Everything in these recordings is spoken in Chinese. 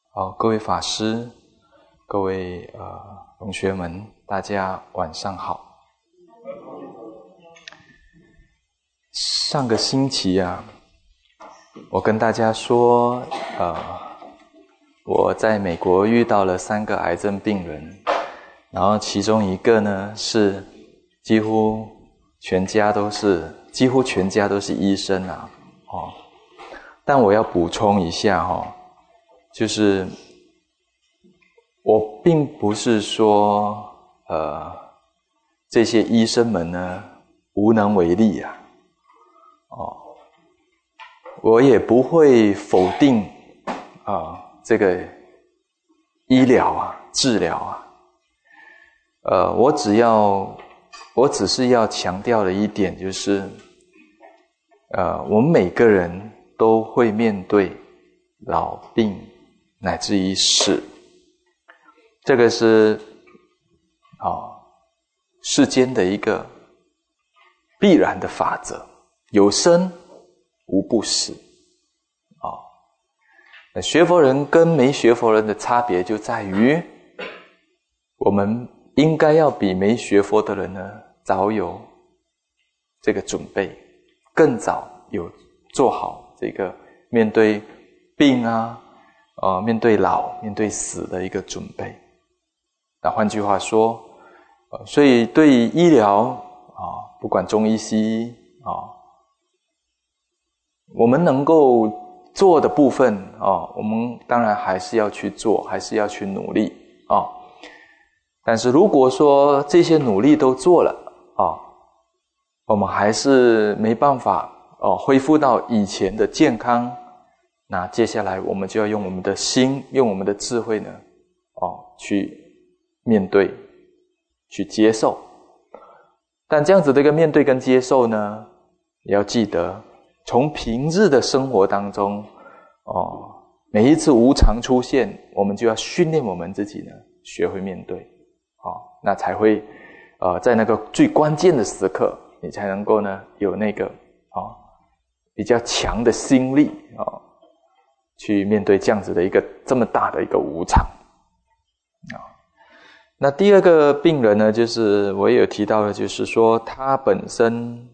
各位法师，各位同学们，大家晚上好。上个星期我跟大家说，我在美国遇到了3个癌症病人，然后其中一个呢是几乎全家都是医生但我要补充一下就是我并不是说这些医生们呢无能为力我也不会否定这个医疗治疗我只是要强调的一点就是我们每个人都会面对老病乃至于死，这个是世间的一个必然的法则，有生无不死学佛人跟没学佛人的差别就在于，我们应该要比没学佛的人呢早有这个准备，更早有做好这个面对病面对老面对死的一个准备。那换句话说所以对于医疗不管中医西医我们能够做的部分我们当然还是要去做，还是要去努力但是如果说这些努力都做了我们还是没办法恢复到以前的健康，那接下来我们就要用我们的心，用我们的智慧呢去面对，去接受。但这样子的一个面对跟接受呢，也要记得从平日的生活当中每一次无常出现，我们就要训练我们自己呢学会面对那才会在那个最关键的时刻，你才能够呢有那个比较强的心力去面对这样子的一个这么大的一个无常那第二个病人呢，就是我也有提到的，就是说他本身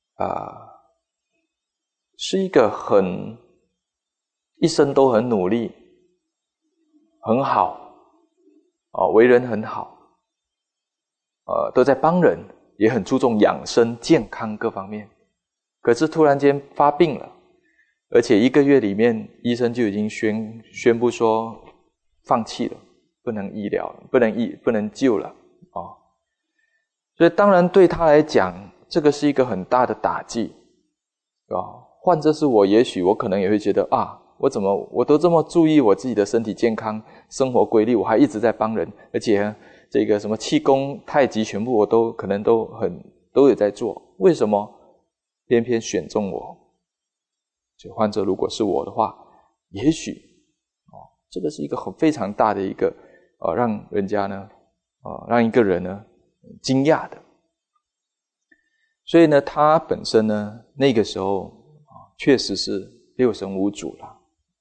是一个一生都很努力，很好为人很好都在帮人，也很注重养生健康各方面，可是突然间发病了，而且1个月里面医生就已经宣布说放弃了，不能医疗了，不能救了所以当然对他来讲这个是一个很大的打击换作是我，也许我可能也会觉得我都这么注意我自己的身体健康生活规律，我还一直在帮人，而且这个什么气功太极全部我都可能都有在做，为什么偏偏选中我？所以换作如果是我的话，也许这个是一个非常大的一个让人家呢让一个人呢惊讶的。所以呢他本身呢那个时候确实是六神无主了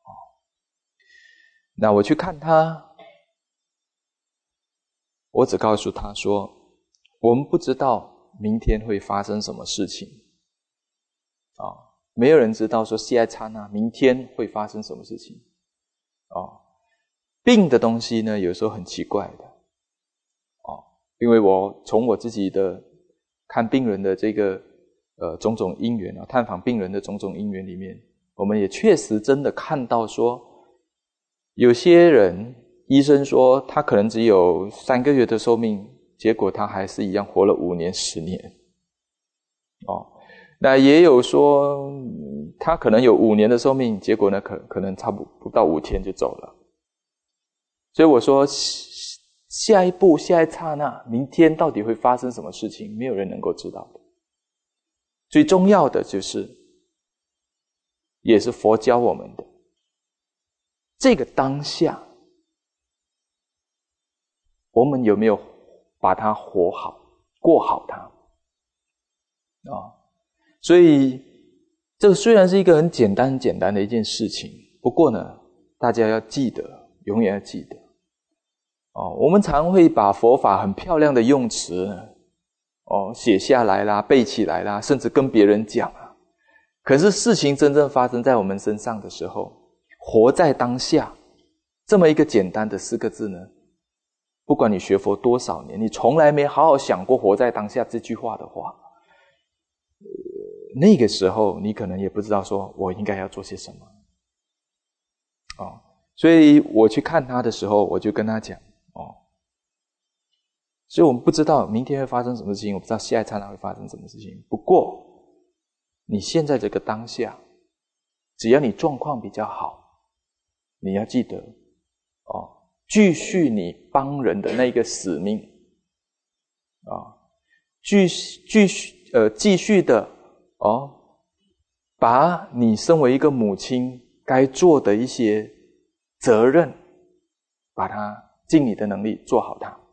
那我去看他，我只告诉他说，我们不知道明天会发生什么事情没有人知道说下一刹那明天会发生什么事情病的东西呢有时候很奇怪的因为我从我自己的看病人的这个种种因缘探访病人的种种因缘里面，我们也确实真的看到说有些人医生说他可能只有3个月的寿命，结果他还是一样活了5年10年那也有说他可能有5年的寿命，结果呢可能差不到5天就走了。所以我说下一步下一刹那明天到底会发生什么事情，没有人能够知道的。最重要的就是也是佛教我们的这个当下，我们有没有把它活好过好它所以这个虽然是一个很简单的一件事情，不过呢大家要记得永远要记得。我们常会把佛法很漂亮的用词写下来啦，背起来啦，甚至跟别人讲啊。可是事情真正发生在我们身上的时候，活在当下这么一个简单的4个字呢，不管你学佛多少年，你从来没好好想过活在当下这句话的话，那个时候你可能也不知道说我应该要做些什么。所以我去看他的时候，我就跟他讲所以我们不知道明天会发生什么事情，我不知道下一刹那会发生什么事情。不过你现在这个当下，只要你状况比较好，你要记得继续你帮人的那个使命继续的把你身为一个母亲该做的一些责任，把它尽你的能力做好它。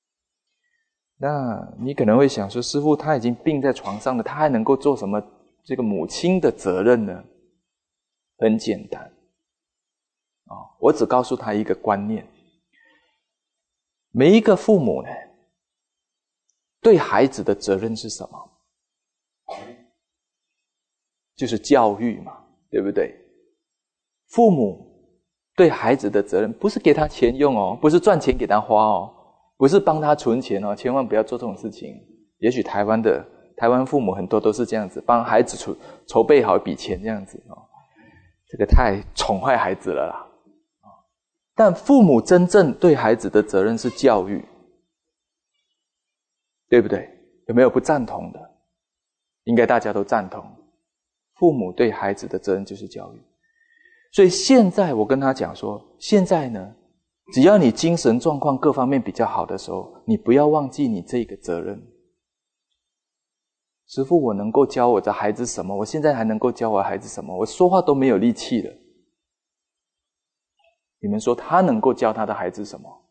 那你可能会想说，师父他已经病在床上了，他还能够做什么这个母亲的责任呢？很简单我只告诉他一个观念，每一个父母呢，对孩子的责任是什么？就是教育嘛，对不对？父母对孩子的责任不是给他钱用不是赚钱给他花不是帮他存钱千万不要做这种事情。也许台湾父母很多都是这样子，帮孩子筹备好一笔钱这样子这个太宠坏孩子了啦。但父母真正对孩子的责任是教育，对不对？有没有不赞同的？应该大家都赞同，父母对孩子的责任就是教育。所以现在我跟他讲说，现在呢，只要你精神状况各方面比较好的时候，你不要忘记你这个责任。师父，我能够教我的孩子什么？我现在还能够教我的孩子什么？我说话都没有力气了。你们说他能够教他的孩子什么？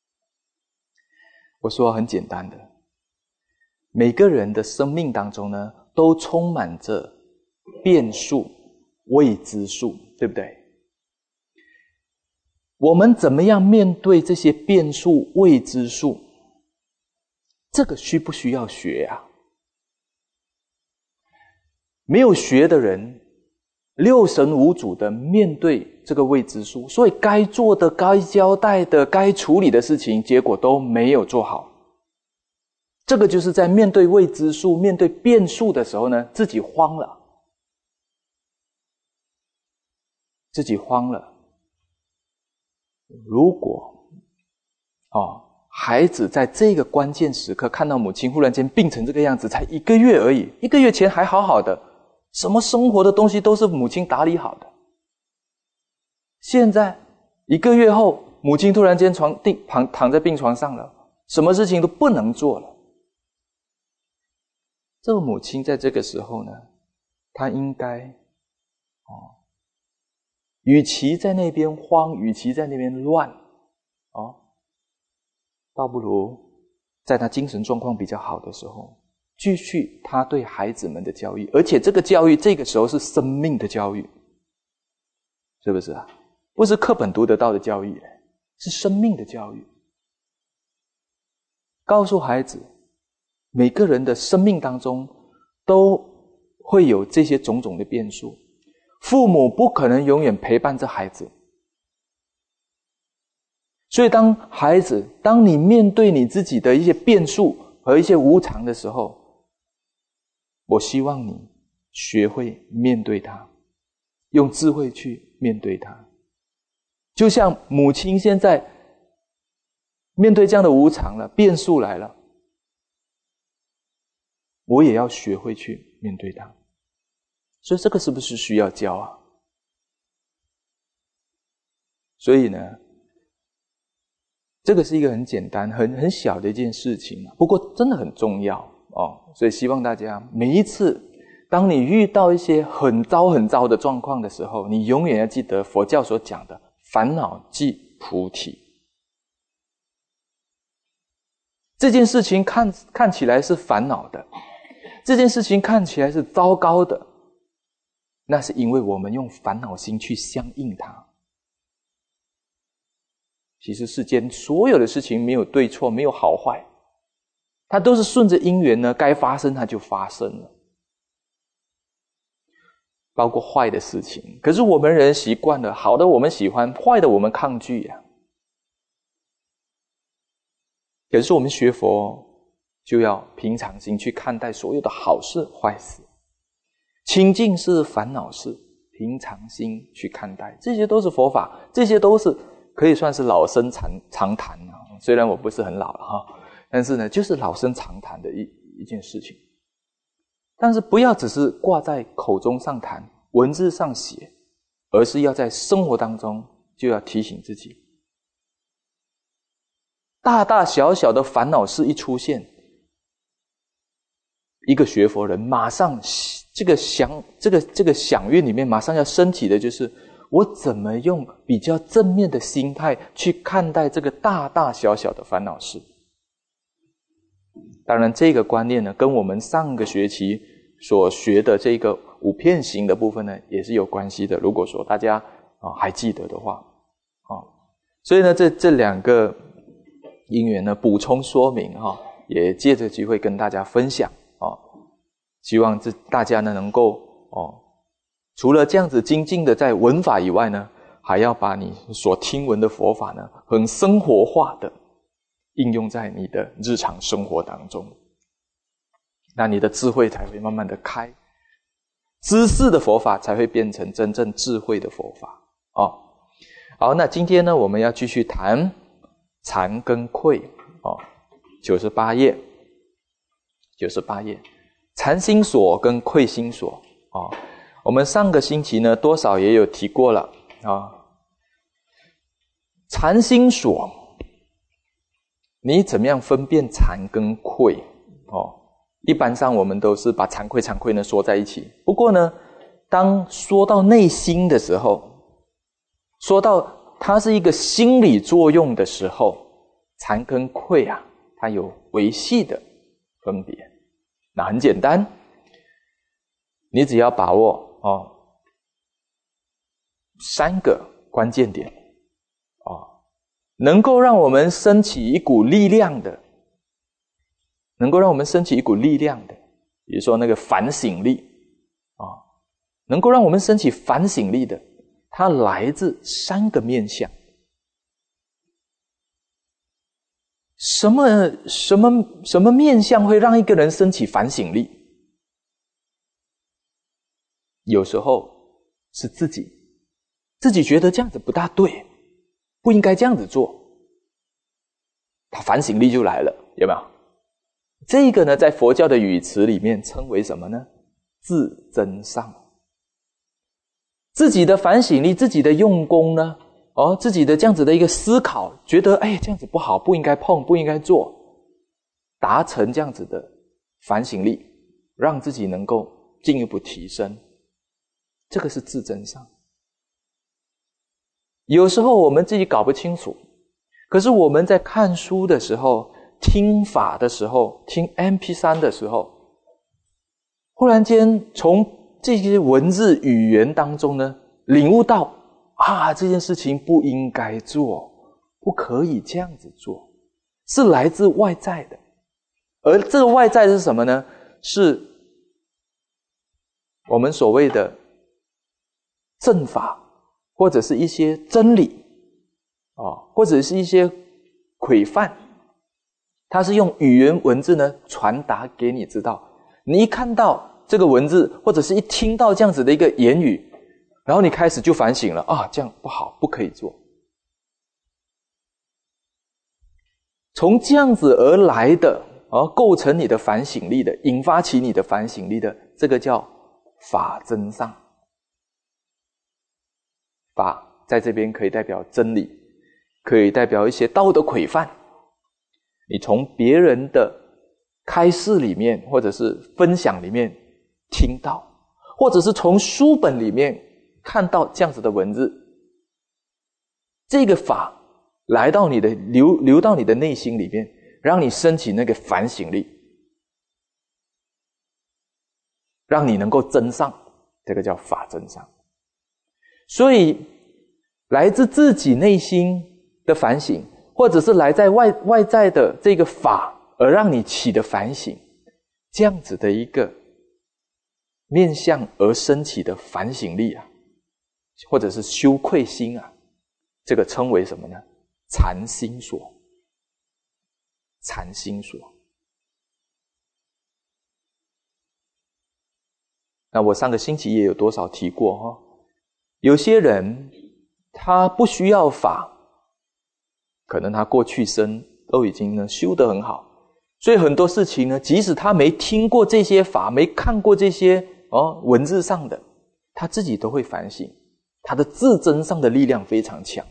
我说很简单的，每个人的生命当中呢，都充满着变数、未知数，对不对？我们怎么样面对这些变数、未知数？这个需不需要学啊？没有学的人六神无主的面对这个未知数，所以该做的、该交代的、该处理的事情，结果都没有做好。这个就是在面对未知数、面对变数的时候呢，自己慌了。如果孩子在这个关键时刻看到母亲忽然间病成这个样子，才1个月而已，1个月前还好好的，什么生活的东西都是母亲打理好的。现在1个月后，母亲突然间躺在病床上了，什么事情都不能做了。这个母亲在这个时候呢，她应该与其在那边慌，与其在那边乱倒不如在她精神状况比较好的时候，继续她对孩子们的教育，而且这个教育这个时候是生命的教育，是不是啊？不是课本读得到的教育，是生命的教育。告诉孩子，每个人的生命当中都会有这些种种的变数，父母不可能永远陪伴着孩子。所以当你面对你自己的一些变数和一些无常的时候，我希望你学会面对它，用智慧去面对它。就像母亲现在面对这样的无常了，变数来了，我也要学会去面对它。所以这个是不是需要教啊？所以呢，这个是一个很简单、很小的一件事情，不过真的很重要所以希望大家每一次，当你遇到一些很糟的状况的时候，你永远要记得佛教所讲的烦恼即菩提。这件事情看起来是烦恼的，这件事情看起来是糟糕的，那是因为我们用烦恼心去相应它。 其实世间所有的事情没有对错，没有好坏，它都是顺着因缘呢，该发生它就发生了，包括坏的事情。可是我们人习惯了，好的我们喜欢，坏的我们抗拒呀。可是我们学佛就要平常心去看待所有的好事坏事，清净事烦恼事，平常心去看待，这些都是佛法，这些都是可以算是老生常谈啊。虽然我不是很老了哈，但是呢，就是老生常谈的一件事情。但是不要只是挂在口中上谈，文字上写，而是要在生活当中就要提醒自己，大大小小的烦恼事一出现，一个学佛人马上这个响韵里面马上要升起的就是我怎么用比较正面的心态去看待这个大大小小的烦恼事。当然这个观念呢，跟我们上个学期所学的这个五片行的部分呢也是有关系的，如果说大家还记得的话所以呢这两个因缘呢补充说明也借着机会跟大家分享希望大家呢能够除了这样子精进的在闻法以外呢，还要把你所听闻的佛法呢很生活化的应用在你的日常生活当中，那你的智慧才会慢慢的开，知识的佛法才会变成真正智慧的佛法好，那今天呢我们要继续谈惭跟愧98页惭心所跟愧心所我们上个星期呢多少也有提过了惭心所你怎么样分辨惭跟愧一般上我们都是把惭愧呢说在一起，不过呢当说到内心的时候，说到它是一个心理作用的时候，惭跟愧它有微细的分别。那很简单，你只要把握3个关键点能够让我们升起一股力量的，比如说那个反省力能够让我们升起反省力的，它来自3个面向。什么面向会让一个人升起反省力？有时候是自己觉得这样子不大对，不应该这样子做，他反省力就来了，有没有？这个呢在佛教的语词里面称为什么呢？自增上。自己的反省力，自己的用功呢自己的这样子的一个思考，觉得这样子不好，不应该碰，不应该做，达成这样子的反省力，让自己能够进一步提升，这个是自增上。有时候我们自己搞不清楚，可是我们在看书的时候，听法的时候，听 MP3 的时候，忽然间从这些文字语言当中呢领悟到这件事情不应该做，不可以这样子做，是来自外在的。而这个外在是什么呢？是我们所谓的正法，或者是一些真理或者是一些规范，它是用语言文字呢传达给你知道。你一看到这个文字，或者是一听到这样子的一个言语，然后你开始就反省了这样不好，不可以做。从这样子而来的构成你的反省力的，引发起你的反省力的，这个叫法增上。法在这边可以代表真理，可以代表一些道德规范。你从别人的开示里面，或者是分享里面听到，或者是从书本里面看到这样子的文字，这个法来到你的流到你的内心里面，让你升起那个反省力，让你能够增上，这个叫法增上。所以来自自己内心的反省，或者是来在外在的这个法而让你起的反省，这样子的一个面向而升起的反省力啊，或者是羞愧心啊，这个称为什么呢？禅心所。禅心所。那我上个星期也有多少提过哈，有些人他不需要法，可能他过去生都已经呢修得很好，所以很多事情呢，即使他没听过这些法，没看过这些文字上的，他自己都会反省，他的自增上的力量非常强。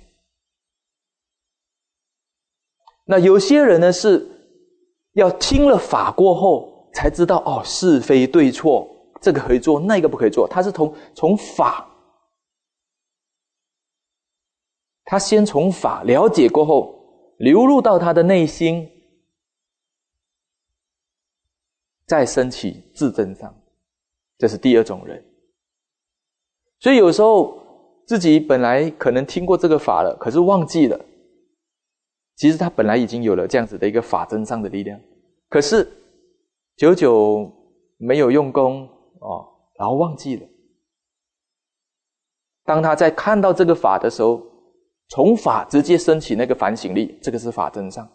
那有些人呢是要听了法过后才知道是非对错，这个可以做，那个不可以做，他是从法，他先从法了解过后流入到他的内心，再升起自增上，这是第二种人。所以有时候自己本来可能听过这个法了，可是忘记了，其实他本来已经有了这样子的一个法增上的力量，可是久久没有用功然后忘记了。当他在看到这个法的时候，从法直接升起那个反省力，这个是法增上。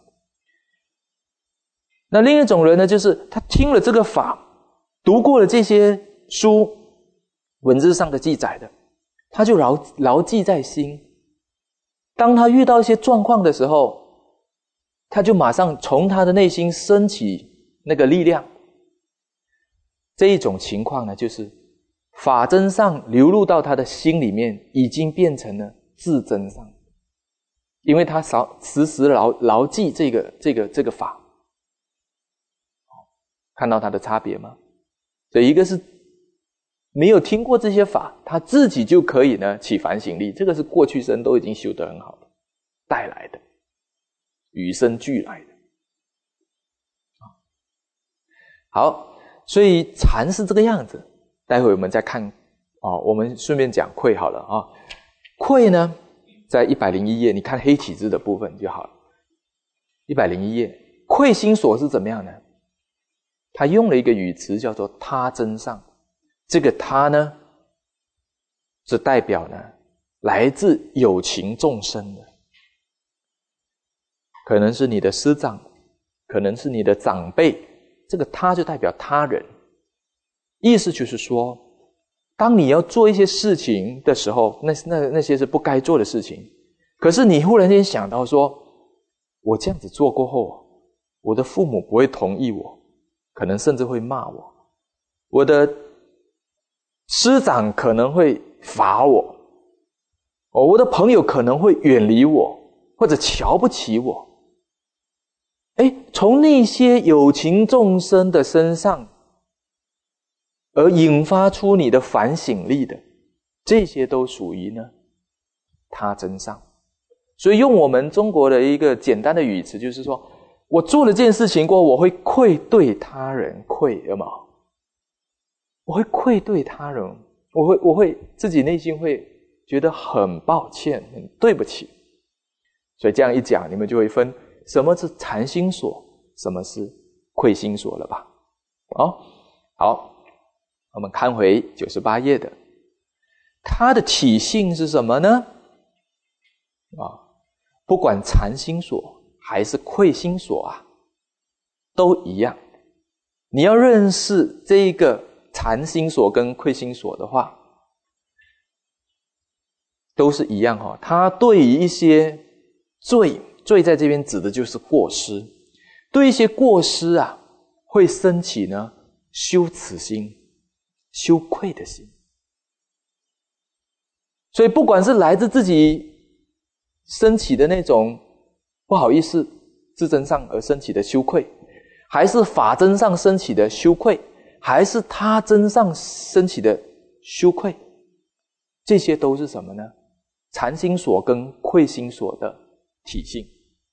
那另一种人呢，就是他听了这个法，读过了这些书文字上的记载的，他就牢记在心。当他遇到一些状况的时候，他就马上从他的内心升起那个力量。这一种情况呢，就是法增上流入到他的心里面，已经变成了自增上，因为他时时牢记这个法。看到他的差别吗？所以一个是没有听过这些法，他自己就可以呢起反省力，这个是过去生都已经修得很好的带来的，与生俱来的。好，所以禅是这个样子。待会我们再看我们顺便讲愧好了啊。愧呢在101页，你看黑体字的部分就好了。101页，愧心所是怎么样呢？他用了一个语词叫做他增上，这个他呢是代表呢来自有情众生的，可能是你的师长，可能是你的长辈，这个他就代表他人。意思就是说，当你要做一些事情的时候，那些是不该做的事情，可是你忽然间想到说，我这样子做过后，我的父母不会同意我，可能甚至会骂我，我的师长可能会罚我，我的朋友可能会远离我，或者瞧不起我。从那些有情众生的身上而引发出你的反省力的，这些都属于呢他增上。所以用我们中国的一个简单的语词，就是说我做了这件事情过后，我会愧对他人，愧有没有？我会愧对他人，我会自己内心会觉得很抱歉，很对不起。所以这样一讲，你们就会分什么是禅心所，什么是愧心所了吧？好，我们看回98页的，它的体性是什么呢？不管禅心所还是愧心所都一样。你要认识这个禅心所跟愧心所的话，都是一样它对于一些罪在这边指的就是过失，对一些过失会升起呢羞耻心、羞愧的心。所以不管是来自自己升起的那种不好意思自增上而升起的羞愧，还是法增上升起的羞愧，还是他增上升起的羞愧，这些都是什么呢？禅心所跟愧心所的体性。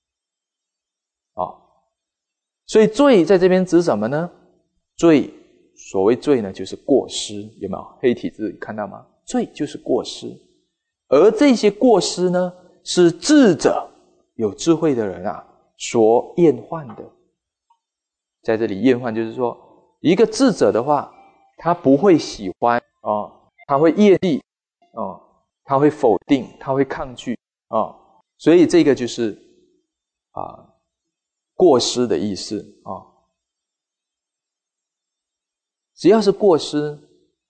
所以罪在这边指什么呢？罪，所谓罪呢，就是过失，有没有？黑体字看到吗？罪就是过失，而这些过失呢，是智者有智慧的人啊所厌患的。在这里厌患就是说，一个智者的话，他不会喜欢他会厌弃他会否定，他会抗拒所以这个就是过失的意思只要是过失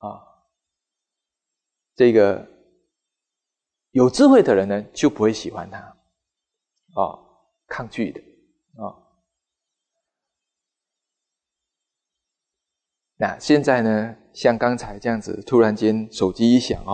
这个有智慧的人呢，就不会喜欢他抗拒的那现在呢，像刚才这样子，突然间手机一响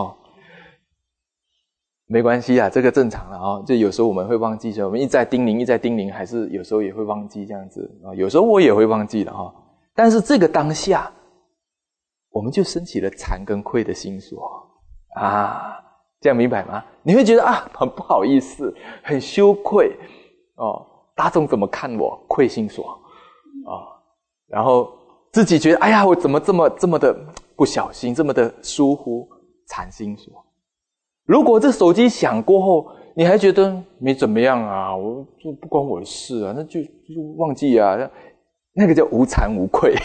没关系啊，这个正常了就有时候我们会忘记，所以我们一再叮咛，还是有时候也会忘记这样子有时候我也会忘记的但是这个当下，我们就升起了惭跟愧的心所这样明白吗？你会觉得很不好意思，很羞愧大众怎么看我？愧心所然后自己觉得哎呀，我怎么这么的不小心，这么的疏忽，惭心所。如果这手机响过后，你还觉得没怎么样我就不关我的事那就忘记那个叫无惭无愧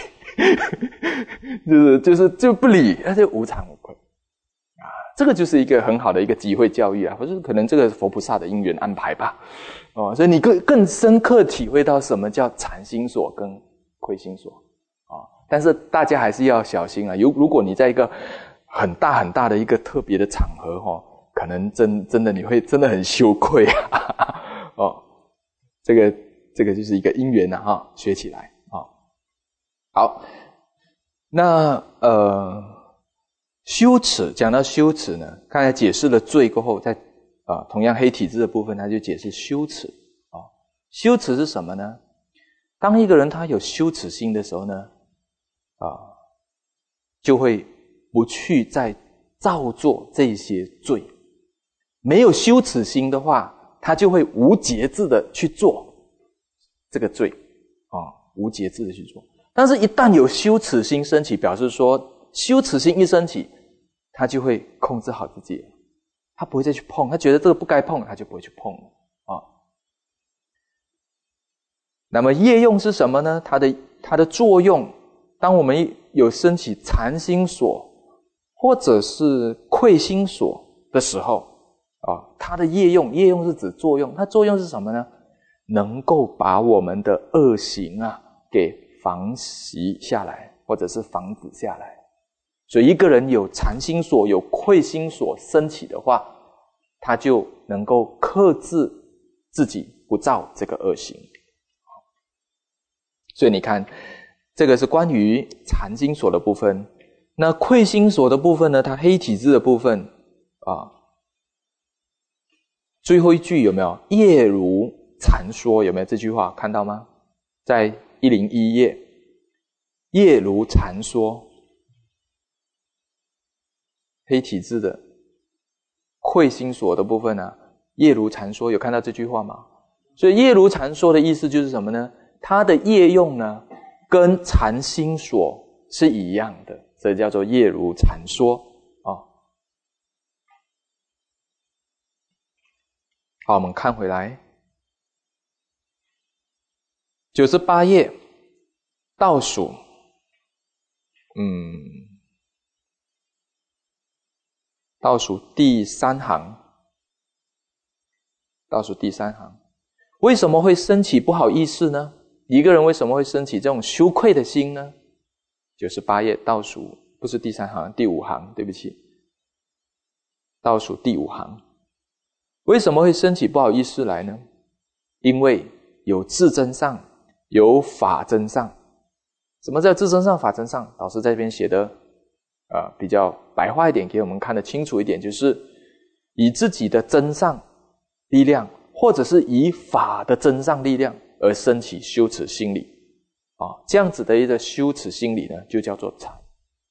就不理，那就无惭无愧这个就是一个很好的一个机会教育或者可能这个佛菩萨的因缘安排吧所以你更深刻体会到什么叫惭心所跟愧心所但是大家还是要小心如果你在一个很大的一个特别的场合可能真的你会真的很羞愧这个就是一个因缘学起来好，那羞耻，讲到羞耻呢，刚才解释了罪过后，在同样黑体字的部分，他就解释羞耻羞耻是什么呢？当一个人他有羞耻心的时候呢就会不去再造作这些罪。没有羞耻心的话，他就会无节制的去做这个罪无节制的去做。但是一旦有羞耻心升起，表示说羞耻心一升起，他就会控制好自己，他不会再去碰，他觉得这个不该碰，他就不会去碰那么业用是什么呢？它的作用，当我们有升起惭心所或者是愧心所的时候它的业用是指作用，它作用是什么呢？能够把我们的恶行给防息下来，或者是防止下来。所以一个人有惭心所有愧心所升起的话，他就能够克制自己不造这个恶行。所以你看，这个是关于惭心所的部分。那愧心所的部分呢，它黑体字的部分最后一句有没有业如禅说？有没有这句话看到吗？在101页，业如禅说，黑体字的愧心所的部分业如禅说，有看到这句话吗？所以业如禅说的意思就是什么呢？它的业用呢跟禅心所是一样的，所以叫做业如禅说好，我们看回来98页倒数第3行，倒数第3行，为什么会升起不好意思呢？一个人为什么会升起这种羞愧的心呢？98页倒数，不是第3行，第5行，对不起，倒数第5行，为什么会升起不好意思来呢？因为有自真上，有法真上。什么叫自真上法真上？老师在这边写的比较白话一点，给我们看得清楚一点，就是以自己的真上力量，或者是以法的真上力量而升起羞耻心理这样子的一个羞耻心理呢，就叫做惭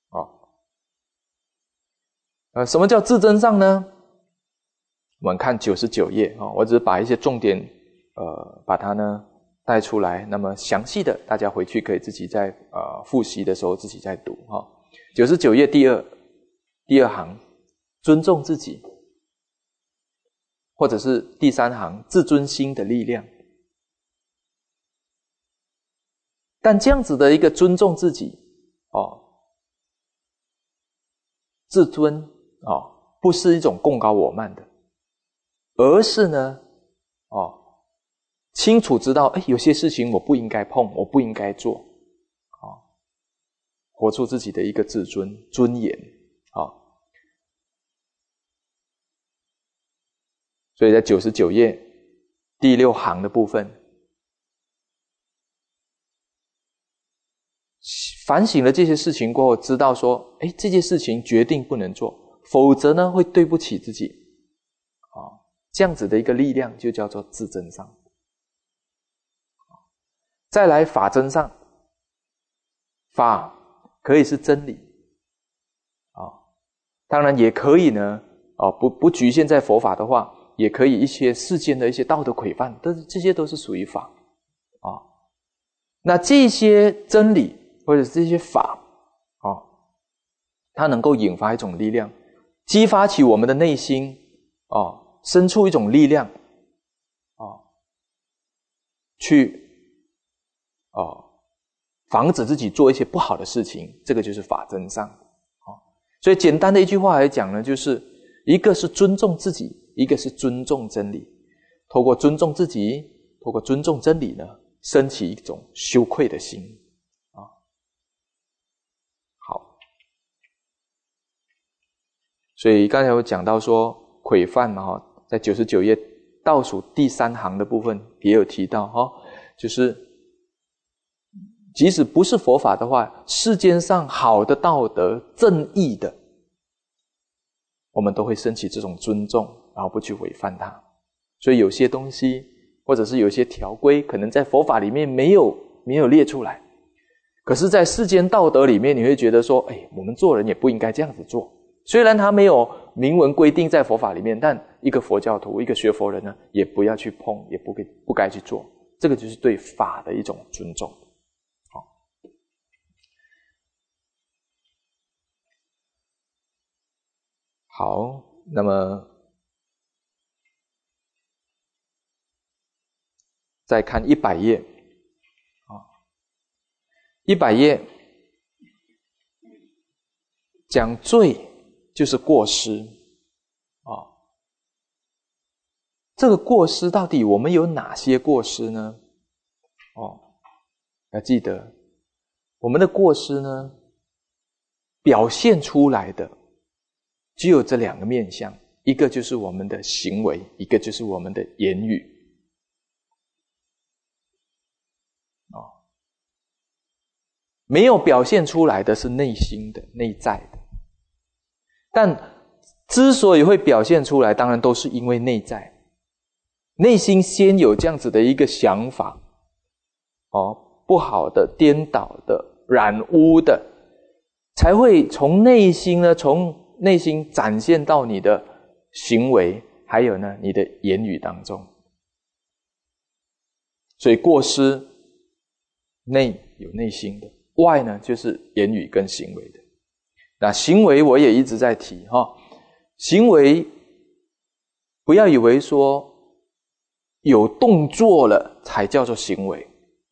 什么叫自真上呢？我们看99页我只是把一些重点把它呢带出来，那么详细的大家回去可以自己在复习的时候自己再读99页第二行，尊重自己。 或者是第三行自尊心的力量。但这样子的一个尊重自己自尊不是一种贡高我慢的，而是呢清楚知道有些事情我不应该碰，我不应该做活出自己的一个自尊尊严所以在99页第6行的部分，反省了这些事情过后，知道说这些事情决定不能做，否则呢会对不起自己这样子的一个力量就叫做自真上。再来法真上，法可以是真理当然也可以呢不局限在佛法的话，也可以一些世间的一些道德规范，这些都是属于法那这些真理或者是这些法它能够引发一种力量，激发起我们的内心生出一种力量去防止自己做一些不好的事情，这个就是法真上所以简单的一句话来讲呢，就是一个是尊重自己，一个是尊重真理。透过尊重自己，透过尊重真理呢，升起一种羞愧的心好，所以刚才我讲到说规范在99页倒数第3行的部分也有提到就是即使不是佛法的话，世间上好的道德正义的，我们都会升起这种尊重，然后不去违反它。所以有些东西或者是有些条规可能在佛法里面没有列出来，可是在世间道德里面你会觉得说我们做人也不应该这样子做。虽然它没有明文规定在佛法里面，但一个佛教徒一个学佛人呢，也不要去碰，也不该去做。这个就是对法的一种尊重好，那么再看100页100页讲罪就是过失这个过失到底我们有哪些过失呢？要记得我们的过失呢，表现出来的只有这2个面向，一个就是我们的行为，一个就是我们的言语没有表现出来的是内心的内在的，但之所以会表现出来，当然都是因为内在内心先有这样子的一个想法不好的、颠倒的、染污的，才会从内心展现到你的行为，还有呢你的言语当中。所以过失内有内心的，外呢就是言语跟行为的。那行为我也一直在提行为不要以为说有动作了才叫做行为，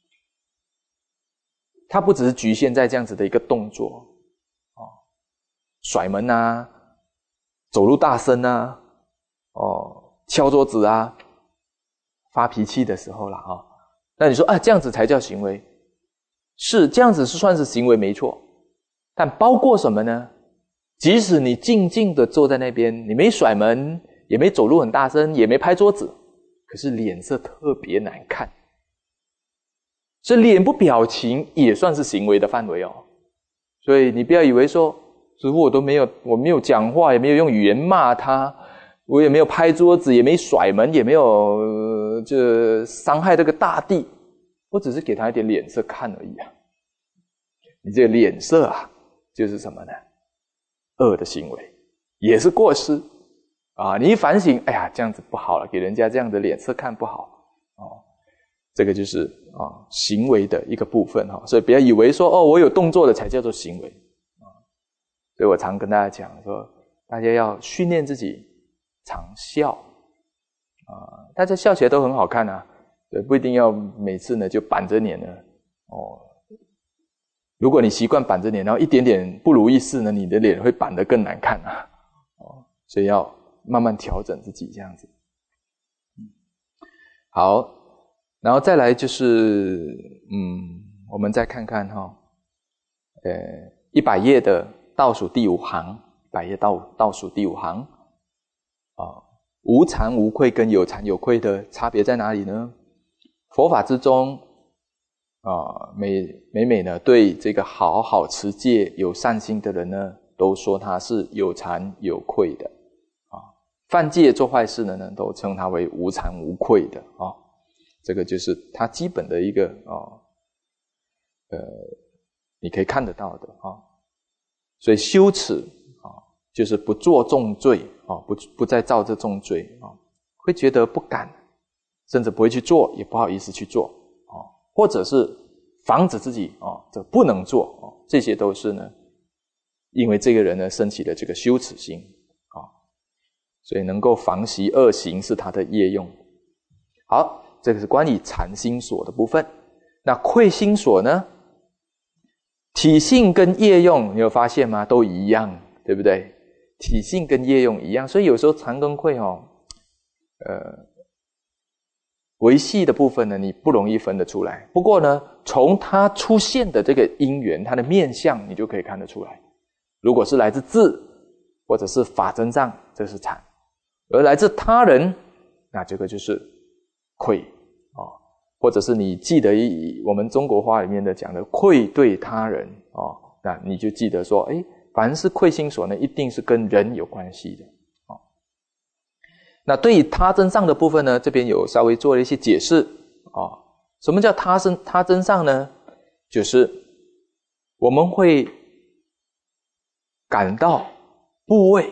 它不只是局限在这样子的一个动作甩门啊，走路大声啊敲桌子啊，发脾气的时候啦那你说这样子才叫行为，是这样子是算是行为没错，但包括什么呢？即使你静静的坐在那边，你没甩门，也没走路很大声，也没拍桌子，可是脸色特别难看，所以脸部表情也算是行为的范围所以你不要以为说师父我没有讲话，也没有用语言骂他，我也没有拍桌子，也没甩门，也没有伤害这个大地，我只是给他一点脸色看而已你这个脸色就是什么呢？恶的行为，也是过失你一反省，这样子不好了，给人家这样的脸色看不好这个就是行为的一个部分所以不要以为说我有动作的才叫做行为所以我常跟大家讲说，大家要训练自己常笑大家笑起来都很好看啊，对，不一定要每次呢就板着脸呢。如果你习惯板着脸，然后一点点不如意事呢，你的脸会板得更难看啊。所以要慢慢调整自己这样子。好，然后再来就是我们再看看100页的倒数第5行，100页倒数第5行无惭无愧跟有惭有愧的差别在哪里呢？佛法之中每呢对这个好好持戒有善心的人呢，都说他是有惭有愧的犯戒做坏事的呢，都称他为无惭无愧的这个就是他基本的一个你可以看得到的所以羞耻就是不做重罪不再造这重罪会觉得不敢，甚至不会去做，也不好意思去做或者是防止自己这不能做这些都是呢，因为这个人呢升起了这个羞耻心所以能够防习恶行是他的业用。好，这个是关于惭心所的部分。那愧心所呢，体性跟业用你有发现吗？都一样，对不对？体性跟业用一样，所以有时候惭跟愧维系的部分呢，你不容易分得出来。不过呢，从它出现的这个因缘，它的面相，你就可以看得出来。如果是来自智，或者是法真障，这是惭；而来自他人，那这个就是愧或者是你记得我们中国话里面的讲的愧对他人那你就记得说，凡是愧心所呢，一定是跟人有关系的那对于他真相的部分呢，这边有稍微做了一些解释什么叫他真相呢？就是我们会感到部位，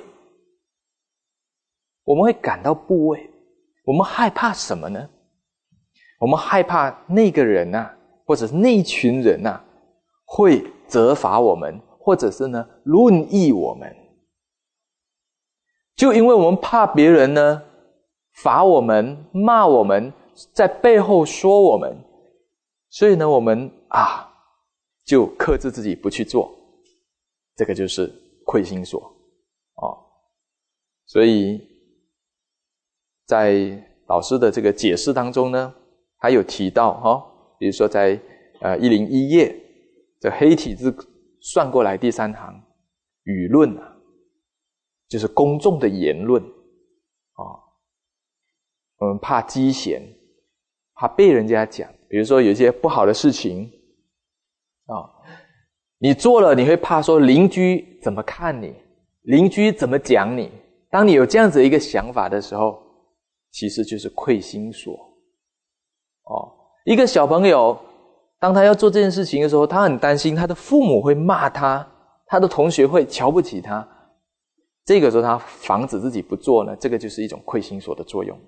我们会感到部位，我们害怕什么呢？我们害怕那个人或者是那一群人会责罚我们，或者是呢论议我们。就因为我们怕别人呢罚我们、骂我们，在背后说我们，所以呢我们就克制自己不去做，这个就是愧心所所以在老师的这个解释当中呢，还有提到比如说在101页这黑体字算过来第3行舆论就是公众的言论我们怕讥嫌，怕被人家讲，比如说有一些不好的事情你做了，你会怕说邻居怎么看你，邻居怎么讲你。当你有这样子一个想法的时候，其实就是愧心所一个小朋友当他要做这件事情的时候，他很担心他的父母会骂他，他的同学会瞧不起他，这个时候他防止自己不做呢，这个就是一种愧心所的作用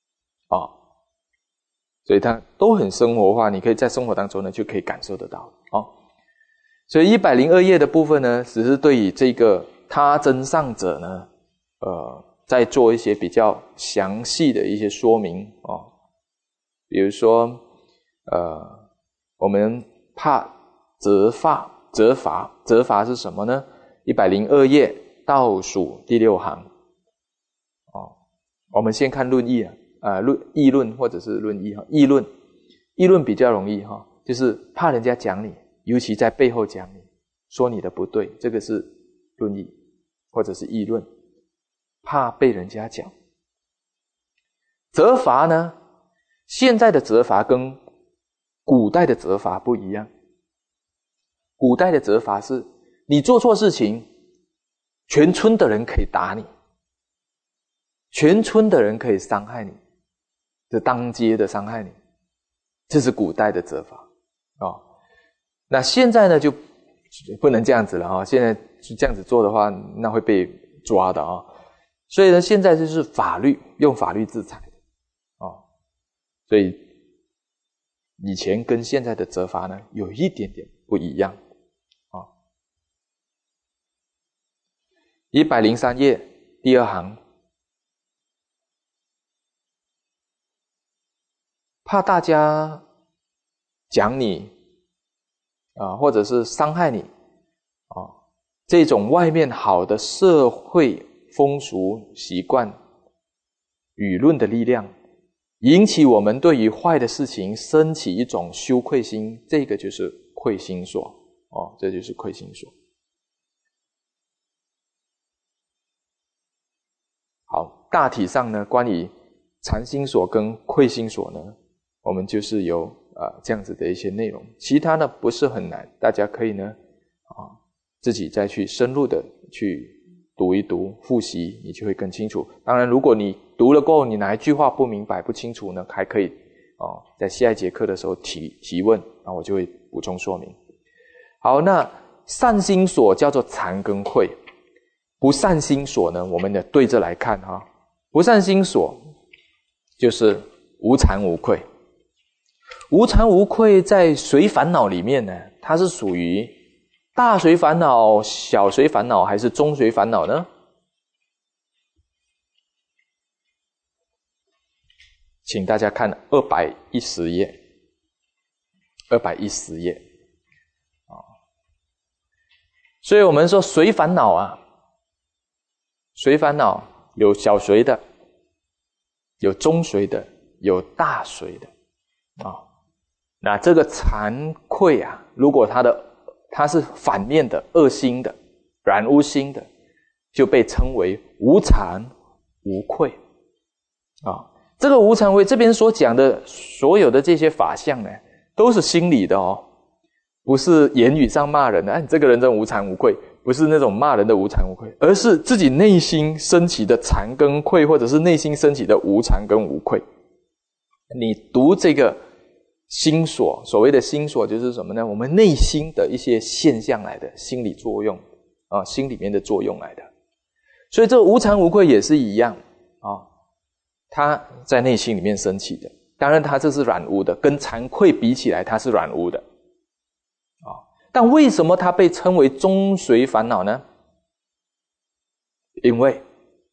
所以它都很生活化，你可以在生活当中呢就可以感受得到所以102页的部分呢，只是对于这个他真上者呢再做一些比较详细的一些说明比如说我们怕责罚是什么呢？102页倒数第6行我们先看论议议论或者是论议议论比较容易就是怕人家讲你，尤其在背后讲你，说你的不对，这个是论议或者是议论，怕被人家讲。责罚呢，现在的责罚跟古代的责罚不一样。古代的责罚是你做错事情，全村的人可以打你，全村的人可以伤害你，这当街的伤害你，这是古代的责罚那现在呢就不能这样子了现在是这样子做的话，那会被抓的所以呢现在就是法律，用法律制裁所以以前跟现在的责罚呢有一点点不一样103页第2行怕大家讲你或者是伤害你这种外面好的社会风俗习惯舆论的力量，引起我们对于坏的事情升起一种羞愧心，这个就是愧心所这就是愧心所。好，大体上呢，关于惭心所跟愧心所呢，我们就是有这样子的一些内容，其他呢不是很难，大家可以呢自己再去深入的去读一读复习，你就会更清楚。当然如果你读了过后你哪一句话不明白不清楚呢，还可以在下一节课的时候提问，那我就会补充说明。好，那善心所叫做惭跟愧，不善心所呢，我们呢对着来看不善心所就是无惭无愧。无惭无愧在随烦恼里面呢，它是属于大随烦恼、小随烦恼还是中随烦恼呢？请大家看210页，210页所以我们说随烦恼随烦恼有小随的，有中随的，有大随的那这个惭愧如果它是反面的、恶心的、染污心的，就被称为无惭无愧这个无惭无愧这边所讲的所有的这些法相呢，都是心理的不是言语上骂人的你这个人真无惭无愧，不是那种骂人的无惭无愧，而是自己内心升起的惭跟愧，或者是内心升起的无惭跟无愧。你读这个心所，所谓的心所就是什么呢？我们内心的一些现象来的，心理作用心里面的作用来的。所以这个无惭无愧也是一样它在内心里面升起的，当然它这是染污的，跟惭愧比起来它是染污的但为什么它被称为中随烦恼呢？因为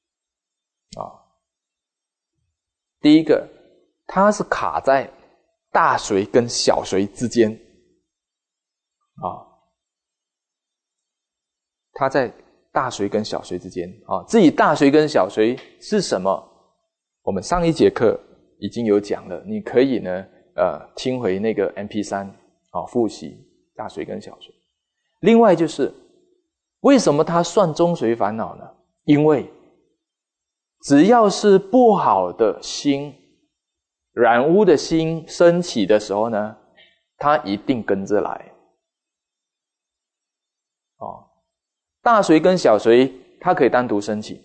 第一个它是卡在大随跟小随之间它在大随跟小随之间至于大随跟小随是什么，我们上一节课已经有讲了，你可以呢听回那个 MP3 复习大随跟小随。另外就是为什么它算中随烦恼呢？因为只要是不好的心、染污的心升起的时候呢，它一定跟着来大随跟小随它可以单独升起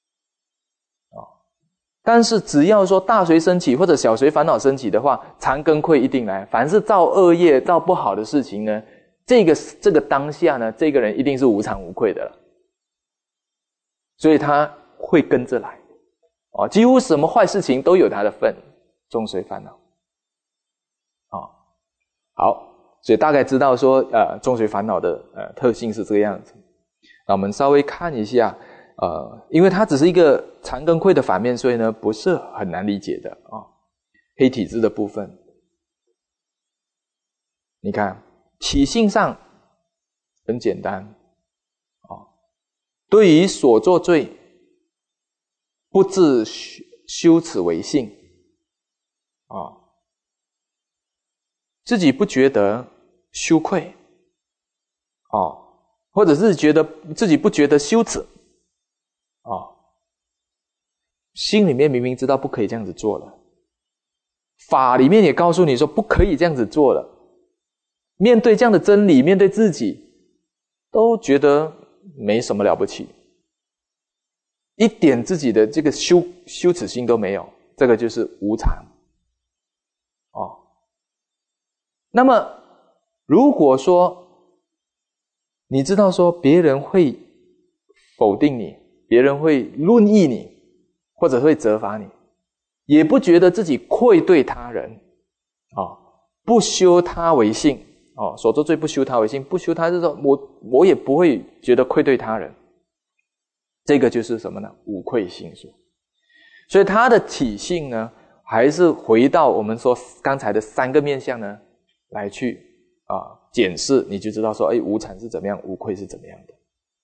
但是只要说大随升起或者小随烦恼升起的话，惭跟愧一定来。凡是造恶业、造不好的事情呢，这个当下呢，这个人一定是无惭无愧的了，所以他会跟着来几乎什么坏事情都有他的份，中随烦恼好，所以大概知道说中随烦恼的特性是这个样子。那我们稍微看一下因为它只是一个惭跟愧的反面，所以呢不是很难理解的黑体字的部分，你看体性上很简单对于所作罪不自羞耻为性自己不觉得羞愧或者是自己不觉得羞耻心里面明明知道不可以这样子做了，法里面也告诉你说不可以这样子做了，面对这样的真理，面对自己都觉得没什么了不起，一点自己的这个羞耻心都没有，这个就是无惭那么如果说你知道说别人会否定你，别人会论议你，或者会责罚你，也不觉得自己愧对他人不修他为性所作罪不修他为性，不修他就是说我也不会觉得愧对他人，这个就是什么呢？无愧心所。所以他的体性呢还是回到我们说刚才的3个面向呢，来去检视，你就知道说，无常是怎么样，无愧是怎么样的。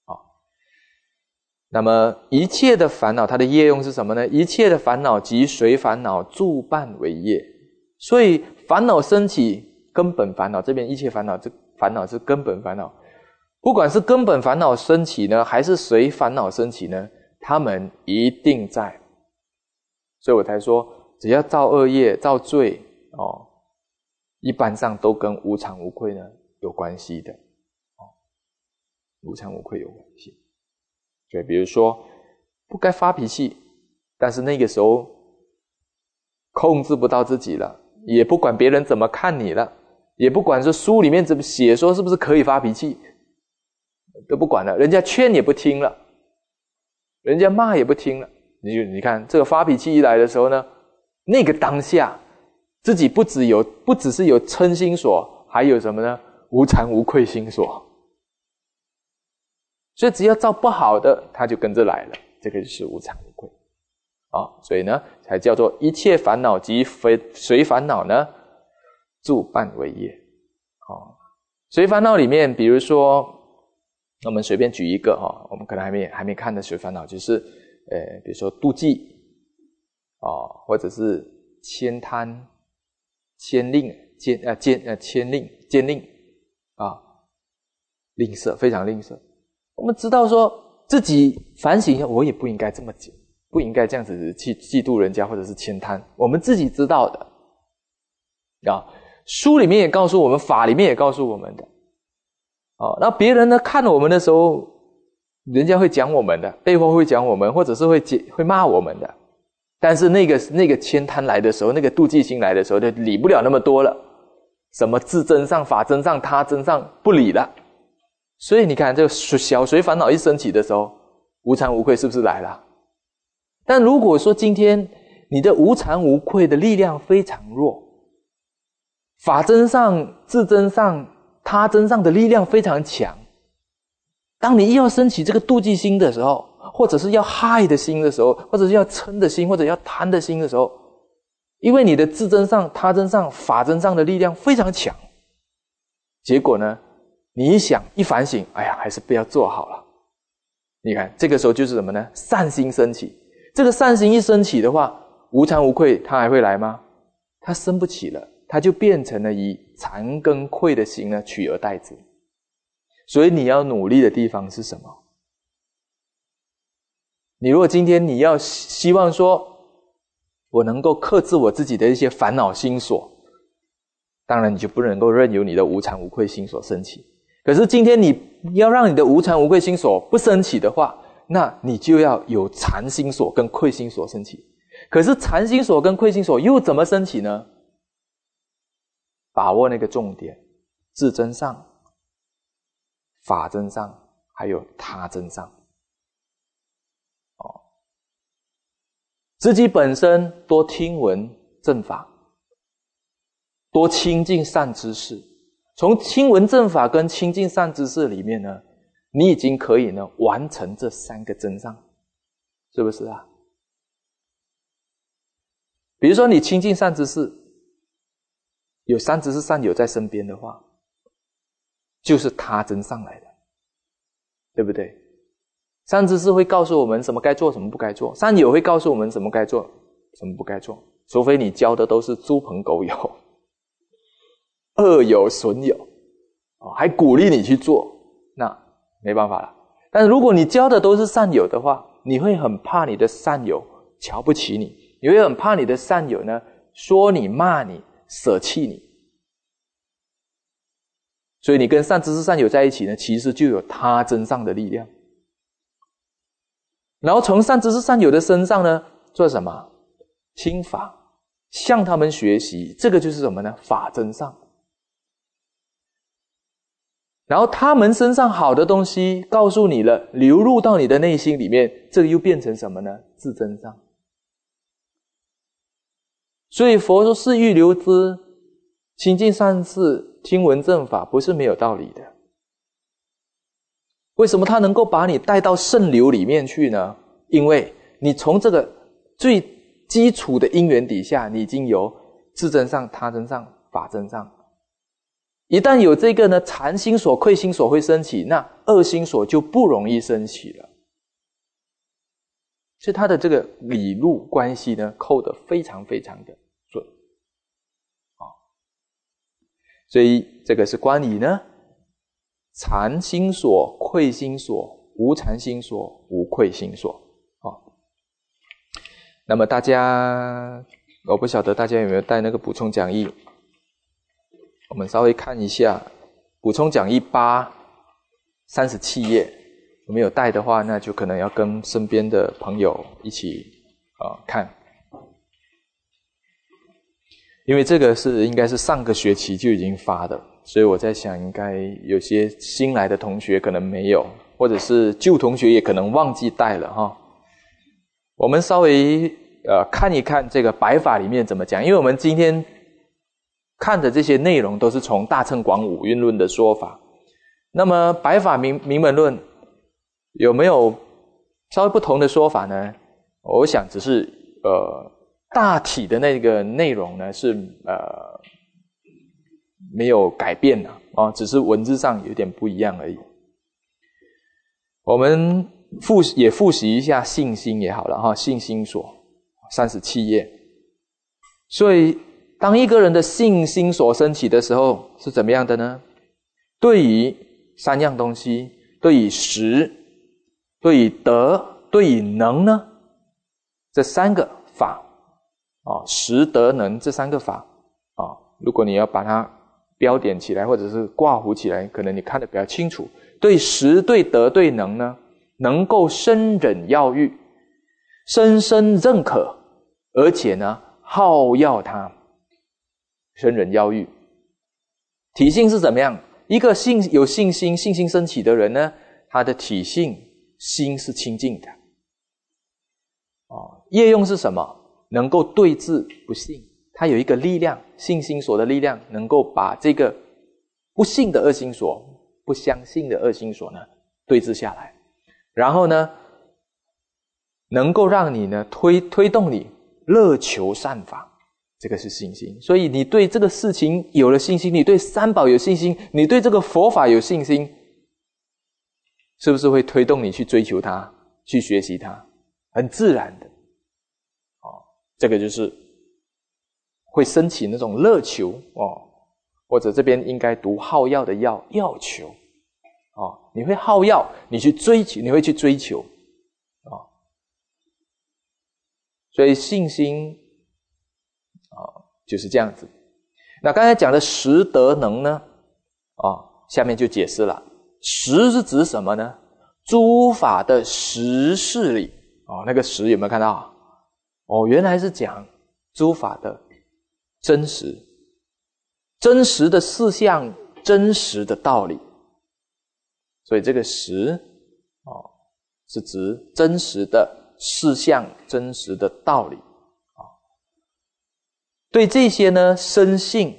那么一切的烦恼，它的业用是什么呢？一切的烦恼即随烦恼助伴为业。所以烦恼升起，根本烦恼这边一切烦恼，这烦恼是根本烦恼。不管是根本烦恼升起呢，还是随烦恼升起呢，他们一定在。所以我才说，只要造恶业、造罪一般上都跟无常无愧呢有关系的。无常无愧有关系。所以比如说不该发脾气，但是那个时候控制不到自己了，也不管别人怎么看你了，也不管说书里面怎么写说是不是可以发脾气，都不管了，人家劝也不听了，人家骂也不听了。你看这个发脾气一来的时候呢，那个当下自己不只是有嗔心所，还有什么呢？无常无愧心所。所以只要造不好的，他就跟着来了，这个就是无常无愧所以呢才叫做一切烦恼及随烦恼呢助伴为业。随烦恼里面，比如说我们随便举一个我们可能还没看的随烦恼，就是比如说妒忌或者是悭贪、奸吝、奸吝吝啬，非常吝啬。我们知道说自己反省一下，我也不应该这么讲，不应该这样子去嫉妒人家或者是悭贪，我们自己知道的书里面也告诉我们，法里面也告诉我们的那别人呢看我们的时候，人家会讲我们的，背后会讲我们，或者是会骂我们的。但是那个悭贪来的时候，那个妒忌心来的时候，就理不了那么多了，什么自增上、法增上、他增上不理了。所以你看这个小随烦恼一升起的时候，无常无愧是不是来了？但如果说今天你的无常无愧的力量非常弱，法增上、自增上、他增上的力量非常强，当你要升起这个妒忌心的时候，或者是要害的心的时候，或者是要嗔的心，或者要贪的心的时候，因为你的自增上、他增上、法增上的力量非常强，结果呢你一想一反省，还是不要做好了。你看这个时候就是什么呢？善心升起。这个善心一升起的话，无常无愧它还会来吗？它升不起了，它就变成了以惭跟愧的心呢取而代之。所以你要努力的地方是什么？你如果今天你要希望说我能够克制我自己的一些烦恼心所，当然你就不能够任由你的无常无愧心所升起。可是今天你要让你的无常无愧心所不升起的话，那你就要有惭心所跟愧心所升起。可是惭心所跟愧心所又怎么升起呢？把握那个重点，自增上、法增上，还有他增上。自己本身多听闻正法，多亲近善知识。从听闻正法跟亲近善知识里面呢，你已经可以呢完成这3个增上，是不是啊？比如说你亲近善知识，有善知识善友在身边的话，就是他增上来的，对不对？善知识会告诉我们什么该做，什么不该做，善友会告诉我们什么该做，什么不该做，除非你交的都是猪朋狗友、恶友损友还鼓励你去做，那没办法了。但是如果你交的都是善友的话，你会很怕你的善友瞧不起你，你会很怕你的善友呢说你骂你舍弃你。所以你跟善知识善友在一起呢，其实就有他增上的力量。然后从善知识善友的身上呢做什么？听法，向他们学习，这个就是什么呢？法增上。然后他们身上好的东西告诉你了，流入到你的内心里面，这个又变成什么呢？自增上。所以佛说是欲流之，亲近善事，听闻正法，不是没有道理的。为什么他能够把你带到圣流里面去呢？因为你从这个最基础的因缘底下，你已经有自增上、他增上、法增上。一旦有这个呢，禅心所、愧心所会升起，那恶心所就不容易升起了。所以它的这个理路关系呢，扣得非常非常的准。所以这个是关于呢禅心所、愧心所、无禅心所、无愧心所。那么大家，我不晓得大家有没有带那个补充讲义，我们稍微看一下补充讲义8 37页，有没有带的话，那就可能要跟身边的朋友一起看，因为这个应该是上个学期就已经发的，所以我在想应该有些新来的同学可能没有，或者是旧同学也可能忘记带了哈。我们稍微看一看这个白法里面怎么讲，因为我们今天看的这些内容都是从大乘广五蕴论的说法，那么白法明门论有没有稍微不同的说法呢？我想只是大体的那个内容呢是没有改变的只是文字上有点不一样而已。我们也复习一下信心也好了哈，信心所37页。所以当一个人的信心所升起的时候是怎么样的呢？对于3样东西，对于实，对于德，对于能呢，这3个法实德能这3个法如果你要把它标点起来或者是挂弧起来，可能你看得比较清楚。对实、对德、对能呢，能够深忍要欲，深深认可，而且呢好要它，深忍要欲。体性是怎么样？一个有信心升起的人呢，他的体性心是清净的。业用是什么？能够对治不信，他有一个力量，信心所的力量，能够把这个不信的恶心所、不相信的恶心所呢对治下来，然后呢能够让你呢推动你乐求善法，这个是信心。所以你对这个事情有了信心，你对三宝有信心，你对这个佛法有信心，是不是会推动你去追求它，去学习它？很自然的这个就是会升起那种乐求或者这边应该读好要的要求你会好要，你去追求，你会去追求所以信心就是这样子。那刚才讲的实德能呢下面就解释了。实是指什么呢？诸法的实事理那个实有没有看到原来是讲诸法的真实，真实的事项，真实的道理。所以这个实是指真实的事项，真实的道理对这些呢深信，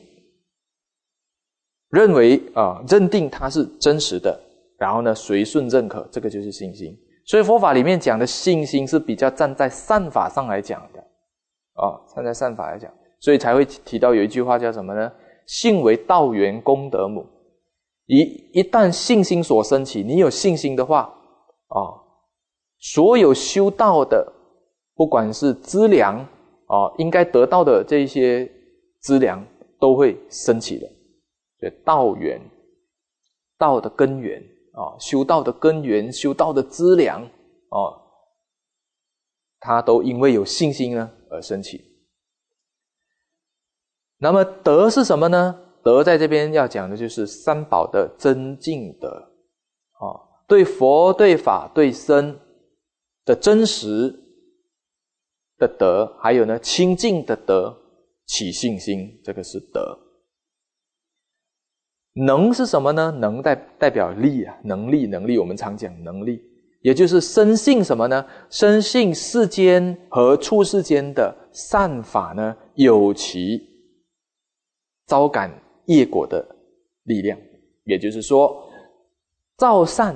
认为认定它是真实的，然后呢随顺认可，这个就是信心。所以佛法里面讲的信心是比较站在善法上来讲的站在善法来讲，所以才会提到有一句话叫什么呢？信为道源功德母。一旦信心所升起，你有信心的话所有修道的不管是资粮应该得到的这些资粮都会升起的。所以道源，道的根源修道的根源，修道的资粮它都因为有信心呢而升起。那么德是什么呢？德在这边要讲的就是三宝的真净德对佛、对法、对僧的真实的德，还有呢清净的德，起信心，这个是德。能是什么呢？能代表力能力，我们常讲能力，也就是深信什么呢？深信世间和处世间的善法呢有其招感业果的力量。也就是说，造善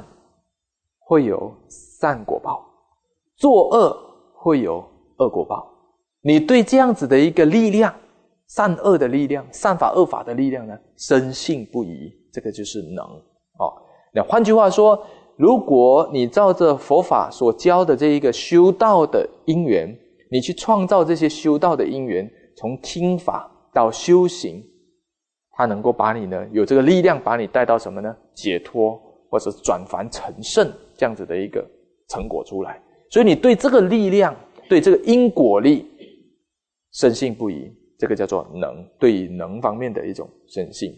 会有善果报，做恶会有恶果报。 你对这样子的一个力量，善恶的力量，善法恶法的力量呢，深信不疑，这个就是能。那换句话说，如果你照着佛法所教的这一个修道的因缘，你去创造这些修道的因缘，从听法到修行，它能够把你呢，有这个力量把你带到什么呢？解脱，或者转凡成圣这样子的一个成果出来。所以你对这个力量，对这个因果力深信不疑，这个叫做能，对于能方面的一种深信。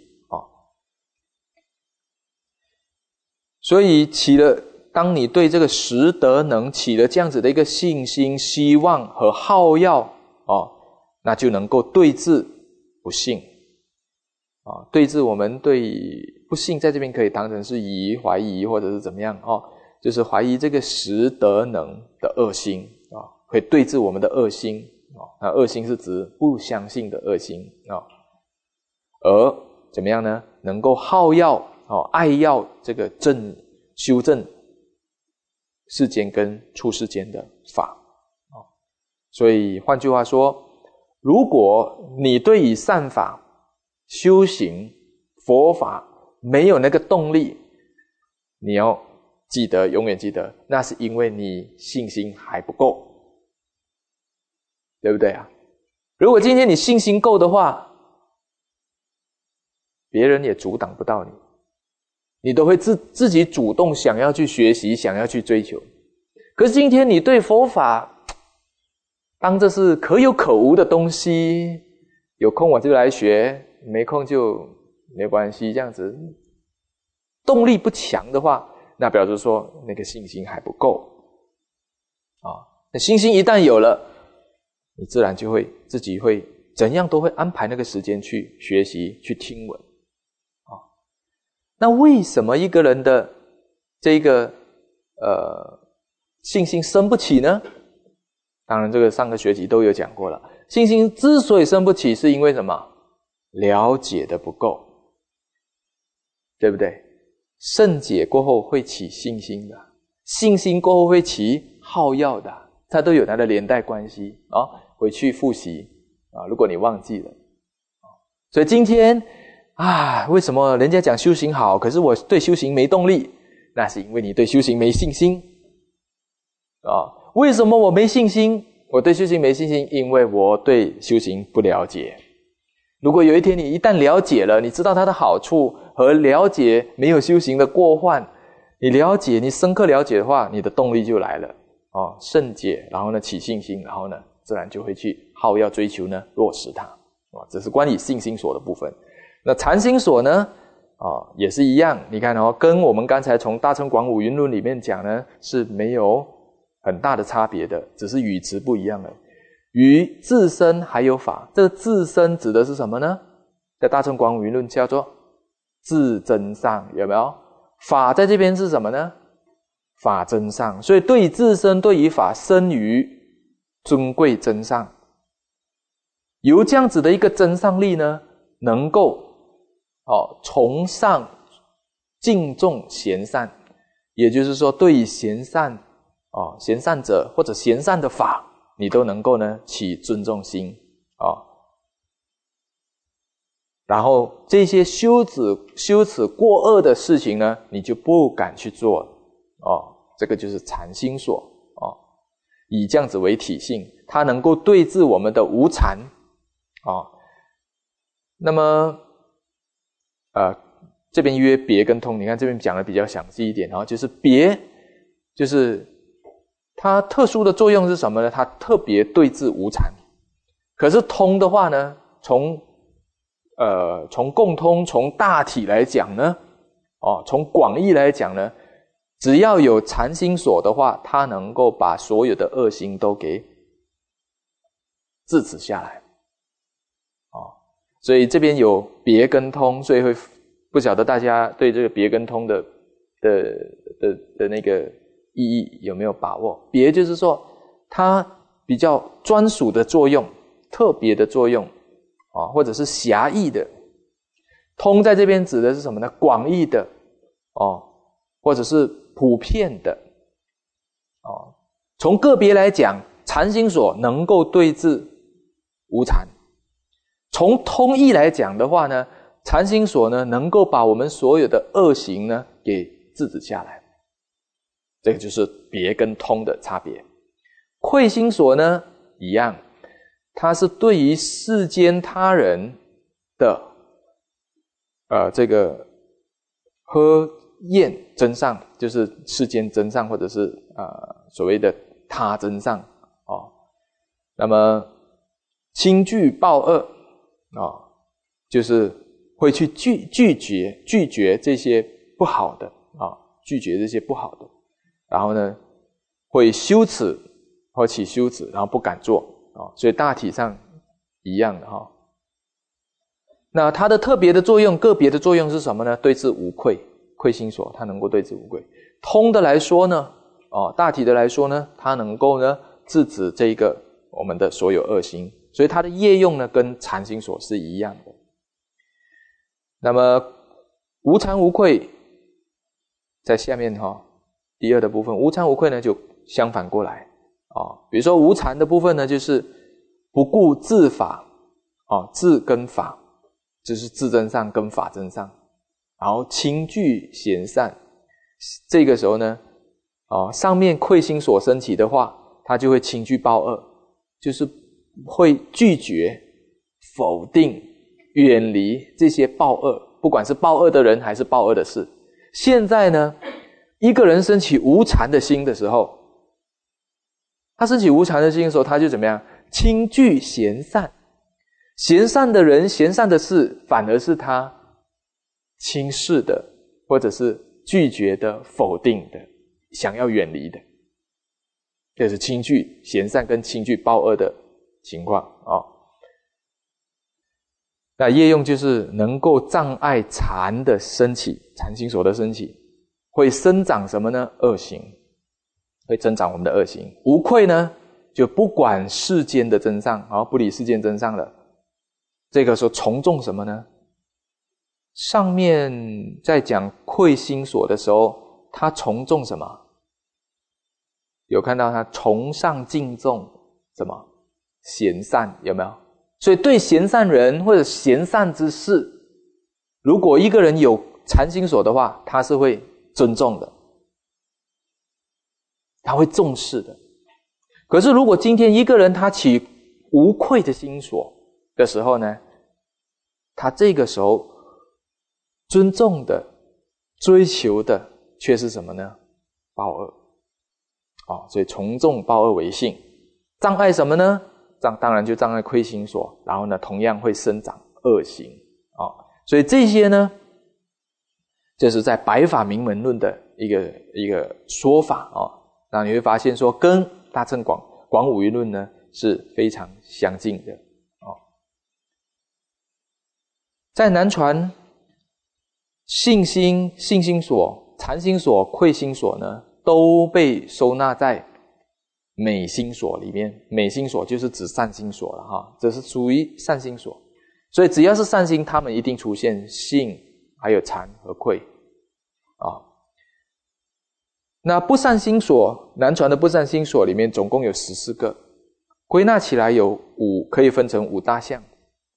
所以当你对这个实得能起了这样子的一个信心、希望和好要，那就能够对治不信。对治我们对不信在这边可以当成是疑、怀疑或者是怎么样，就是怀疑这个实得能的恶心，会对治我们的恶心。那恶心是指不相信的恶心，而怎么样呢？能够好要爱要这个修正世间跟出世间的法。所以换句话说，如果你对于善法修行佛法没有那个动力，你要记得，永远记得，那是因为你信心还不够，对不对啊？如果今天你信心够的话，别人也阻挡不到你，你都会自己主动想要去学习，想要去追求。可是今天你对佛法当这是可有可无的东西，有空我就来学，没空就没关系，这样子动力不强的话，那表示说那个信心还不够。那信心一旦有了，你自然就会自己会怎样都会安排那个时间去学习，去听闻。那为什么一个人的这个信心生不起呢？当然这个上个学期都有讲过了，信心之所以生不起，是因为什么？了解的不够，对不对？圣解过后会起信心的，信心过后会起好要的，它都有它的连带关系。回去复习如果你忘记了。所以今天为什么人家讲修行好，可是我对修行没动力？那是因为你对修行没信心。为什么我没信心？我对修行没信心，因为我对修行不了解。如果有一天你一旦了解了，你知道它的好处和了解没有修行的过患，你了解，你深刻了解的话，你的动力就来了。圣解，然后呢起信心，然后呢自然就会去好要追求呢落实它。这是关于信心所的部分。那禅心所呢也是一样，你看跟我们刚才从大乘广五云论里面讲呢是没有很大的差别的，只是语词不一样了。于自身还有法，这个自身指的是什么呢？在大乘广五云论叫做自真上，有没有？法在这边是什么呢？法真上。所以对于自身，对于法，生于尊贵真上。由这样子的一个真上力呢，能够崇尚敬重贤善，也就是说对于贤善者或者贤善的法，你都能够呢起尊重心然后这些羞耻过恶的事情呢，你就不敢去做这个就是禅心所以这样子为体性，它能够对治我们的无禅那么这边约别跟通，你看这边讲的比较详细一点就是别就是它特殊的作用是什么呢？它特别对治无禅。可是通的话呢，从共通，从大体来讲呢从广义来讲呢，只要有禅心所的话，它能够把所有的恶心都给制止下来所以这边有别跟通，所以会不晓得大家对这个别跟通的那个意义有没有把握？别就是说它比较专属的作用，特别的作用或者是狭义的。通在这边指的是什么呢？广义的或者是普遍的从个别来讲，禅心所能够对治无禅。从通义来讲的话呢，禅心所呢能够把我们所有的恶行呢给制止下来，这个就是别跟通的差别。慧心所呢一样，它是对于世间他人的这个呵厌真上，就是世间真上，或者是所谓的他真上那么轻惧报恶就是会去拒绝这些不好的拒绝这些不好的，然后呢会羞耻或起羞耻，然后不敢做所以大体上一样的那它的特别的作用，个别的作用是什么呢？对治无愧，愧心所它能够对治无愧。通的来说呢大体的来说呢，它能够呢制止这个我们的所有恶行，所以它的业用呢跟禅心所是一样的。那么无惭无愧在下面第二的部分，无惭无愧呢就相反过来比如说无惭的部分呢，就是不顾自法自跟法，就是自真上跟法真上，然后轻惧贤善。这个时候呢上面愧心所升起的话，他就会轻惧报恶，就是会拒绝否定远离这些报恶，不管是报恶的人还是报恶的事。现在呢一个人升起无惭的心的时候，他升起无惭的心的时候，他就怎么样？轻惧贤善。贤善的人贤善的事反而是他轻视的，或者是拒绝的否定的，想要远离的，这是轻惧贤善跟轻惧报恶的情况那业用就是能够障碍禅的升起，禅心所的升起，会生长什么呢？恶行，会增长我们的恶行。无愧呢就不管世间的真相不理世间真相了。这个时候从众什么呢？上面在讲愧心所的时候，他从众什么？有看到他崇尚敬重什么？贤善，有没有？所以对贤善人或者贤善之事，如果一个人有禅心所的话，他是会尊重的，他会重视的。可是如果今天一个人他起无愧的心所的时候呢，他这个时候尊重的追求的却是什么呢？报恶所以从众报恶为性，障碍什么呢？当然就障碍愧心所，然后呢同样会生长恶行所以这些呢这是在白法明门论的一个说法那你会发现说跟大乘广五蕴论呢是非常相近的在南传信心所、禅心所、愧心所呢都被收纳在美心所里面。美心所就是指善心所了这是属于善心所，所以只要是善心，他们一定出现信还有惭和愧那不善心所，南传的不善心所里面总共有14个，归纳起来有5，可以分成5大项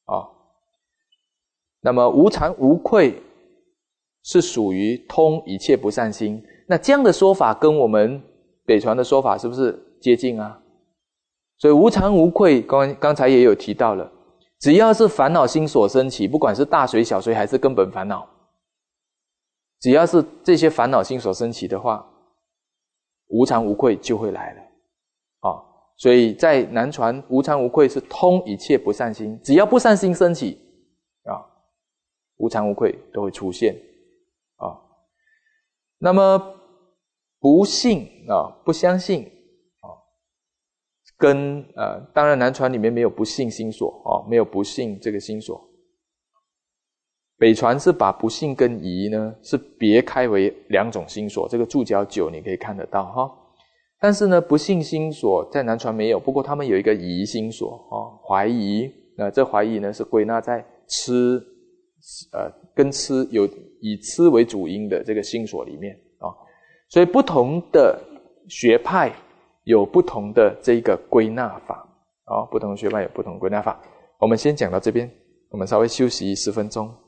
那么无惭无愧是属于通一切不善心。那这样的说法跟我们北传的说法是不是接近啊？所以无惭无愧刚才也有提到了，只要是烦恼心所升起，不管是大随小随还是根本烦恼，只要是这些烦恼心所升起的话，无惭无愧就会来了所以在南传无惭无愧是通一切不善心，只要不善心升起无惭无愧都会出现那么不信不相信跟当然南传里面没有不信心所没有不信这个心所。北传是把不信跟疑呢是别开为2种心所，这个注脚9你可以看得到但是呢不信心所在南传没有，不过他们有一个疑心所怀疑。这怀疑呢是归纳在痴跟痴有以痴为主因的这个心所里面所以不同的学派有不同的这个归纳法不同学派有不同归纳法。我们先讲到这边，我们稍微休息10分钟。